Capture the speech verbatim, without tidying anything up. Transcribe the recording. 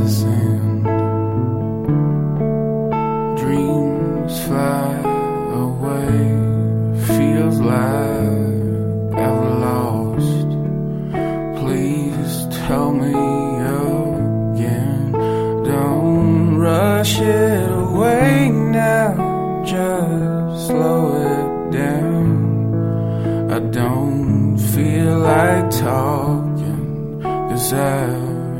sand. Dreams fly away, feels like I've lost. Please tell me again. Don't rush it away now, just slow it down. I don't feel like talking, 'cause I